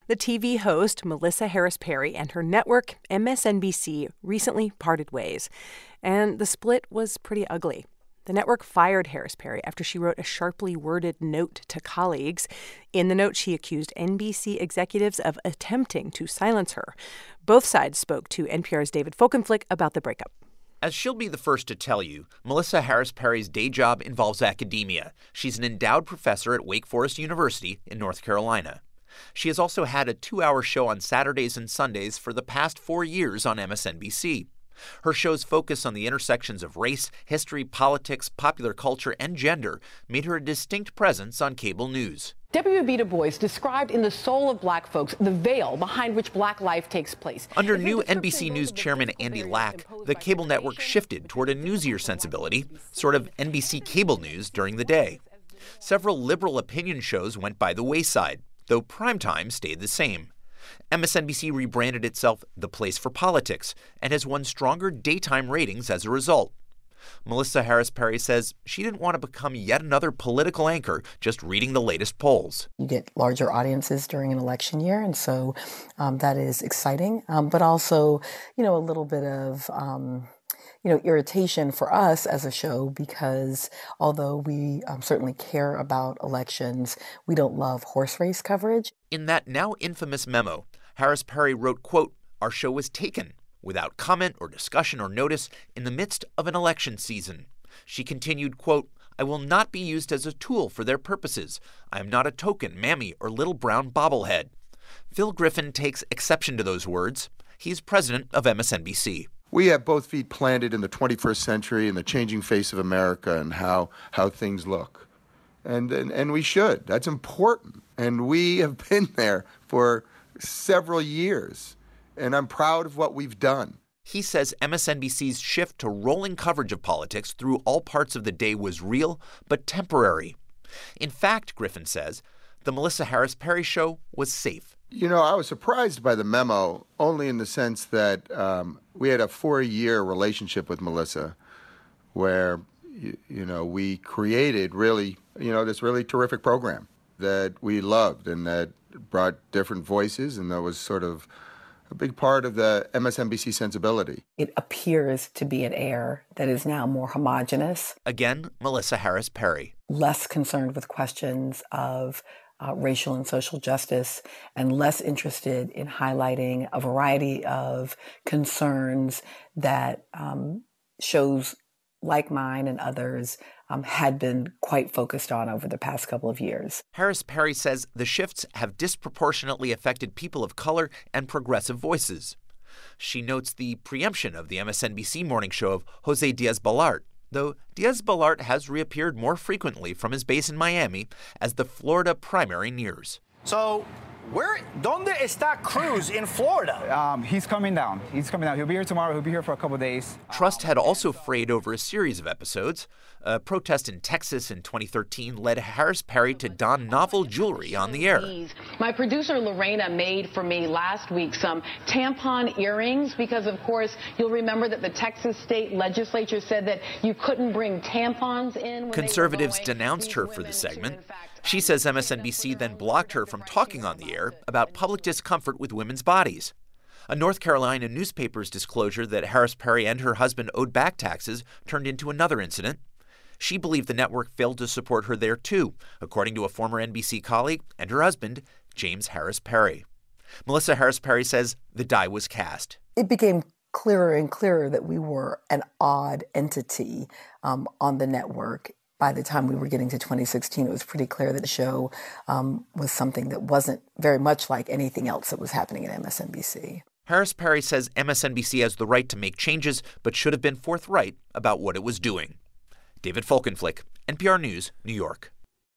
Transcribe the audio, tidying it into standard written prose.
The TV host, Melissa Harris Perry, and her network, MSNBC, recently parted ways. And the split was pretty ugly. The network fired Harris Perry after she wrote a sharply worded note to colleagues. In the note, she accused NBC executives of attempting to silence her. Both sides spoke to NPR's David Folkenflik about the breakup. As she'll be the first to tell you, Melissa Harris Perry's day job involves academia. She's an endowed professor at Wake Forest University in North Carolina. She has also had a 2-hour show on Saturdays and Sundays for the past 4 years on MSNBC. Her shows focus on the intersections of race, history, politics, popular culture, and gender, made her a distinct presence on cable news. W.B. Du Bois described in The Soul of Black Folks the veil behind which black life takes place. Under new NBC News chairman Andy Lack, the cable network shifted toward a newsier sensibility, sort of NBC cable news during the day. Several liberal opinion shows went by the wayside, though primetime stayed the same. MSNBC rebranded itself The Place for Politics and has won stronger daytime ratings as a result. Melissa Harris Perry says she didn't want to become yet another political anchor just reading the latest polls. You get larger audiences during an election year, and so that is exciting, but also, a little bit of irritation for us as a show because although we certainly care about elections, we don't love horse race coverage. In that now infamous memo, Harris Perry wrote, quote, "Our show was taken without comment or discussion or notice in the midst of an election season." She continued, quote, "I will not be used as a tool for their purposes. I am not a token, mammy, or little brown bobblehead." Phil Griffin takes exception to those words. He's president of MSNBC. We have both feet planted in the 21st century and the changing face of America and how things look. And we should. That's important. And we have been there for several years. And I'm proud of what we've done. He says MSNBC's shift to rolling coverage of politics through all parts of the day was real, but temporary. In fact, Griffin says, the Melissa Harris Perry show was safe. I was surprised by the memo only in the sense that we had a 4-year relationship with Melissa where, we created really, this really terrific program that we loved and that brought different voices, and that was sort of a big part of the MSNBC sensibility. It appears to be an air that is now more homogenous. Again, Melissa Harris Perry. Less concerned with questions of racial and social justice, and less interested in highlighting a variety of concerns that shows like mine and others had been quite focused on over the past couple of years. Harris Perry says the shifts have disproportionately affected people of color and progressive voices. She notes the preemption of the MSNBC morning show of Jose Diaz-Balart, though Diaz-Balart has reappeared more frequently from his base in Miami as the Florida primary nears. So, ¿Dónde está Cruz in Florida? He's coming down. He'll be here tomorrow. He'll be here for a couple of days. Trust had also frayed over a series of episodes. A protest in Texas in 2013 led Harris Perry to don novel jewelry on the air. My producer Lorena made for me last week some tampon earrings because, of course, you'll remember that the Texas state legislature said that you couldn't bring tampons in. Conservatives denounced her for the segment. She says MSNBC then blocked her from talking on the air about public discomfort with women's bodies. A North Carolina newspaper's disclosure that Harris Perry and her husband owed back taxes turned into another incident. She believed the network failed to support her there, too, according to a former NBC colleague and her husband, James Harris Perry. Melissa Harris Perry says the die was cast. It became clearer and clearer that we were an odd entity on the network. By the time we were getting to 2016, it was pretty clear that the show was something that wasn't very much like anything else that was happening at MSNBC. Harris Perry says MSNBC has the right to make changes, but should have been forthright about what it was doing. David Folkenflik, NPR News, New York.